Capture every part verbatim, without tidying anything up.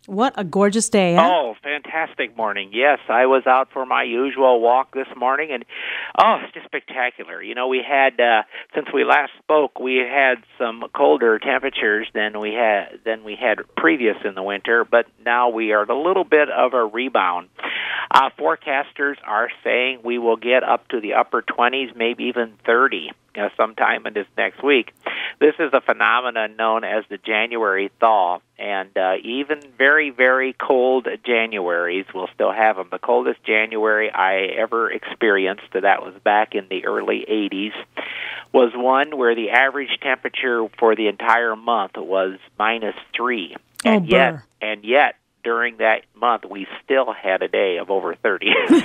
What a gorgeous day, huh? Oh, fantastic morning. Yes, I was out for my usual walk this morning, and oh, it's just spectacular. You know, we had, uh, since we last spoke, we had some colder temperatures than we had than we had previous in the winter, but now we are at a little bit of a rebound. Uh, forecasters are saying we will get up to the upper twenties, maybe even thirty. Uh, sometime in this next week. This is a phenomenon known as the January thaw, and uh, even very, very cold Januaries will still have them. The coldest January I ever experienced, that was back in the early eighties, was one where the average temperature for the entire month was minus three. Oh, And yet, burr. and yet, during that month, we still had a day of over thirty. so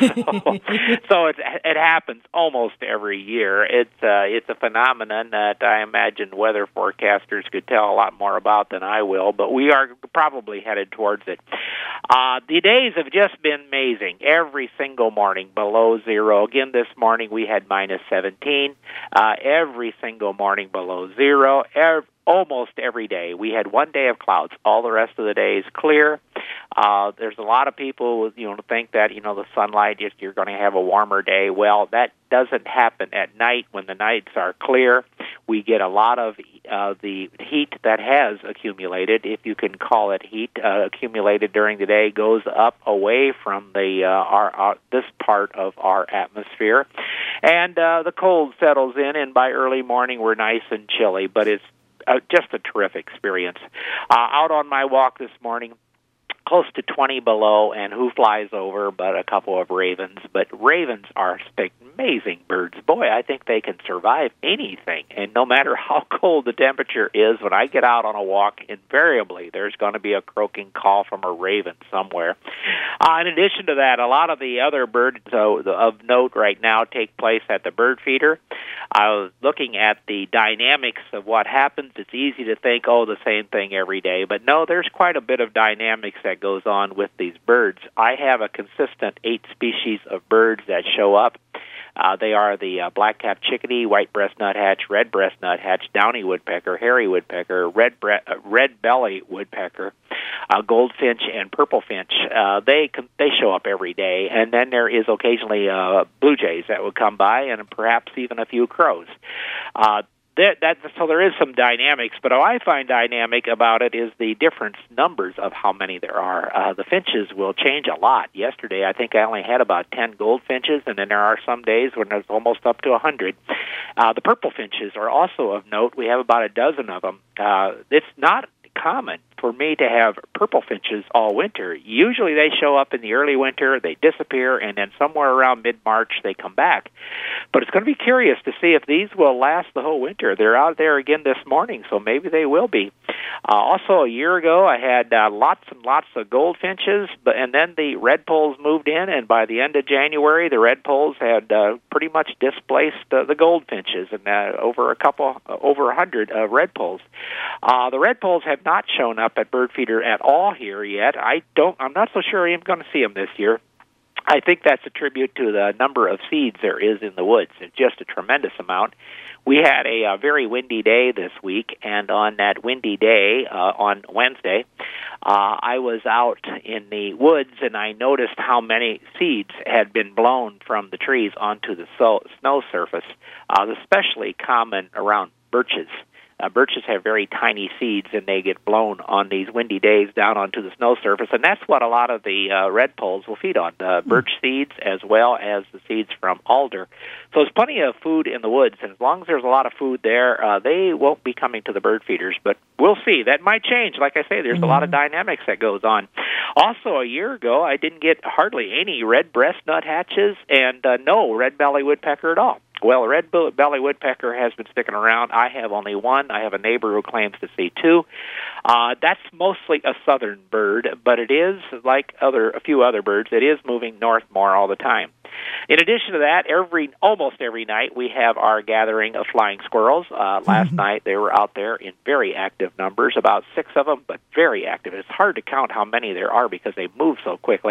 so it, it happens almost every year. It's uh, it's a phenomenon that I imagine weather forecasters could tell a lot more about than I will, but we are probably headed towards it. Uh, the days have just been amazing. Every single morning below zero. Again, this morning we had minus seventeen. Uh, every single morning below zero. Every, almost every day. We had one day of clouds. All the rest of the day is clear. Uh, there's a lot of people, you know, think that, you know, the sunlight, just you're going to have a warmer day. Well, that doesn't happen at night when the nights are clear. We get a lot of uh, the heat that has accumulated, if you can call it heat, uh, accumulated during the day, goes up away from the uh, our, our this part of our atmosphere, and uh, the cold settles in. And by early morning, we're nice and chilly, but it's uh, just a terrific experience. Uh, out on my walk this morning, close to twenty below, and who flies over but a couple of ravens. But ravens are amazing birds. Boy, I think they can survive anything. And no matter how cold the temperature is, when I get out on a walk, invariably there's going to be a croaking call from a raven somewhere. Uh, in addition to that, a lot of the other birds uh, of note right now take place at the bird feeder. I was looking at the dynamics of what happens. It's easy to think, oh, the same thing every day. But no, there's quite a bit of dynamics that goes on with these birds. I have a consistent eight species of birds that show up. Uh, they are the uh, black-capped chickadee, white-breast nuthatch, red-breast nuthatch, downy woodpecker, hairy woodpecker, red bre- uh, red-belly woodpecker, uh, goldfinch, and purple finch. Uh, they com- they show up every day, and then there is occasionally uh, blue jays that would come by, and perhaps even a few crows. Uh, That, that, so there is some dynamics, but what I find dynamic about it is the different numbers of how many there are. Uh, the finches will change a lot. Yesterday, I think I only had about ten goldfinches, and then there are some days when there's almost up to one hundred. Uh, the purple finches are also of note. We have about a dozen of them. Uh, it's not common for me to have purple finches all winter. Usually they show up in the early winter, they disappear, and then somewhere around mid-March they come back. But it's going to be curious to see if these will last the whole winter. They're out there again this morning, so maybe they will be. Uh, also, a year ago, I had uh, lots and lots of goldfinches, but and then the redpolls moved in, and by the end of January, the redpolls had uh, pretty much displaced uh, the goldfinches, and uh, over a couple, uh, over a hundred uh, redpolls. Uh, the redpolls have not shown up at Bird Feeder at all here yet. I don't. I'm not so sure I'm going to see them this year. I think that's a tribute to the number of seeds there is in the woods. It's just a tremendous amount. We had a, a very windy day this week, and on that windy day, uh, on Wednesday, uh, I was out in the woods, and I noticed how many seeds had been blown from the trees onto the so- snow surface, uh, especially common around birches. Uh, birches have very tiny seeds, and they get blown on these windy days down onto the snow surface, and that's what a lot of the uh, redpolls will feed on, uh, birch seeds as well as the seeds from alder. So there's plenty of food in the woods, and as long as there's a lot of food there, uh, they won't be coming to the bird feeders, but we'll see. That might change. Like I say, there's mm-hmm. a lot of dynamics that goes on. Also, a year ago, I didn't get hardly any red breast nuthatches and uh, no red belly woodpecker at all. Well, red belly woodpecker has been sticking around. I have only one. I have a neighbor who claims to see two. Uh, that's mostly a southern bird, but it is, like other a few other birds, it is moving north more all the time. In addition to that, every almost every night we have our gathering of flying squirrels. Uh, last mm-hmm. night they were out there in very active numbers, about six of them, but very active. It's hard to count how many there are because they move so quickly.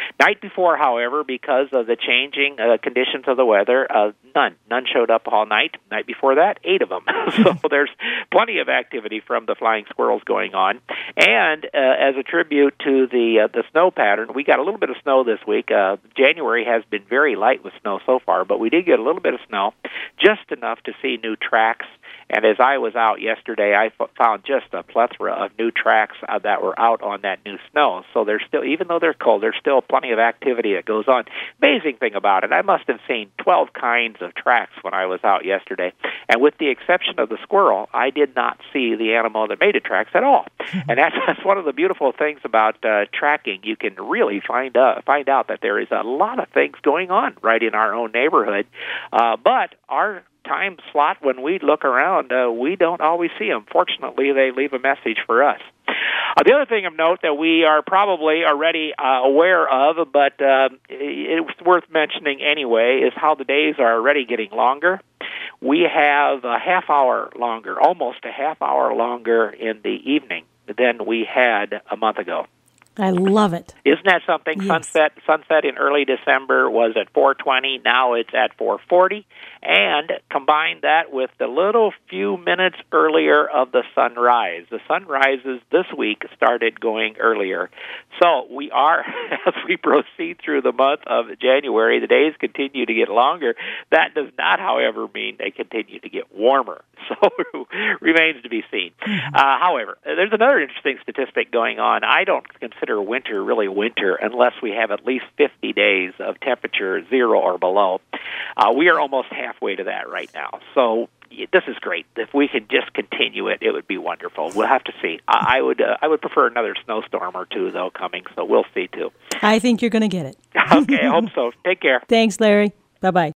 Night before, however, because of the changing uh, conditions of the weather, uh, none. None showed up all night. Night before that, eight of them. So there's plenty of activity from the flying squirrels going on. And uh, as a tribute to the uh, the snow pattern, we got a little bit of snow this week. Uh, January has been very light with snow so far, but we did get a little bit of snow, just enough to see new tracks. And as I was out yesterday, I f- found just a plethora of new tracks uh, that were out on that new snow. So there's still, even though they're cold, there's still plenty of activity that goes on. Amazing thing about it, I must have seen twelve kinds of tracks when I was out yesterday. And with the exception of the squirrel, I did not see the animal that made the tracks at all. And that's, that's one of the beautiful things about uh, tracking. You can really find out, find out that there is a lot of things going on right in our own neighborhood. Uh, but our time slot when we look around, uh, we don't always see them. Fortunately, they leave a message for us. Uh, the other thing of note that we are probably already uh, aware of, but uh, it's worth mentioning anyway, is how the days are already getting longer. We have a half hour longer, almost a half hour longer in the evening than we had a month ago. I love it. Isn't that something? Yes. Sunset sunset in early December was at four twenty. Now it's at four forty. And combine that with the little few minutes earlier of the sunrise. The sunrises this week started going earlier. So we are, as we proceed through the month of January, the days continue to get longer. That does not, however, mean they continue to get warmer. So remains to be seen. Uh, however, there's another interesting statistic going on. I don't consider winter really winter unless we have at least fifty days of temperature zero or below. Uh, we are almost halfway to that right now. So this is great. If we could just continue it, it would be wonderful. We'll have to see. I would uh, I would prefer another snowstorm or two, though, coming, so we'll see, too. I think you're going to get it. Okay, I hope so. Take care. Thanks, Larry. Bye-bye.